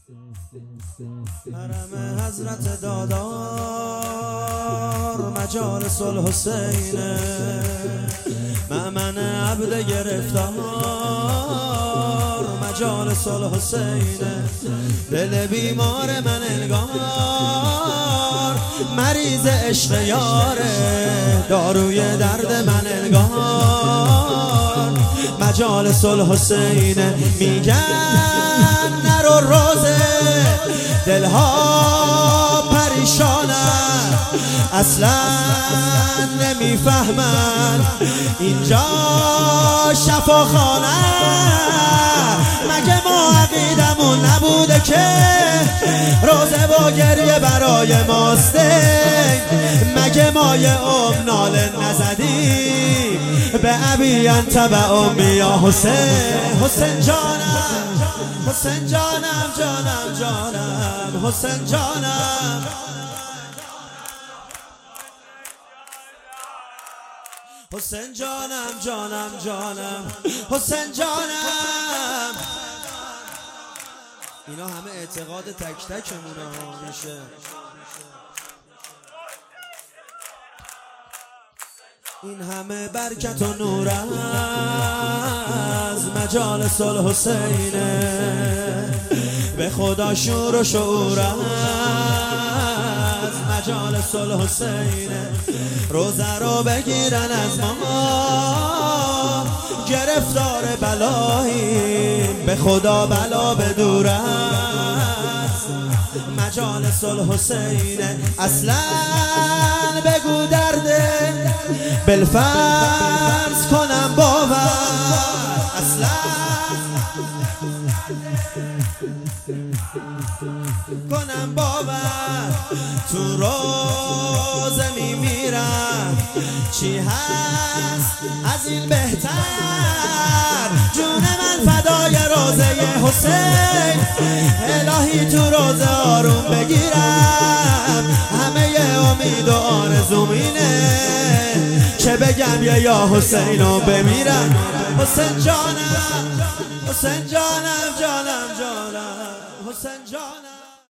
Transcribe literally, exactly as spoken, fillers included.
حرم حضرت دادار مجالس الحسینه، مأمن عبد گرفتار مجالس الحسینه. دل بیمار من انگار مریض عشق یاره، داروی درد من انگار مجالس الحسینه. میگن نرو روزه دلها پریشانن، اصلا نمیفهمن اینجا شفاخانه. مگه ما عقیدمون نبوده که روزه و گریه برای ماسته؟ مگه ما یه ام ناله نزدیم به ابی انتبع امی یا حسین؟ حسین جانم، حسین جانم، جانم جانم، حسین جانم. حسین جانم، جانم جانم، حسین جانم. اینا همه اعتقاد تک تکمونه ها میشه. این همه برکت و نور از مجالس الحسینه، به خدا شور و شعور از مجالس الحسینه. روزه رو بگیرن از ما گرفتار بلاییم، به خدا بلا بدور است مجالس الحسینه. اصلا بگو درده بالفرض کنم باور، اصلا کنم باور تو روزه میمیرم. چی هست از این بهتر؟ جون من فدای روزه حسین، الهی تو روزه آروم بگیرم. همه امید و آرزوم اینه که بگم یا یا حسین و بمیرم. حسین جانم، حسین جانم، جانم جانم، حسین جانم.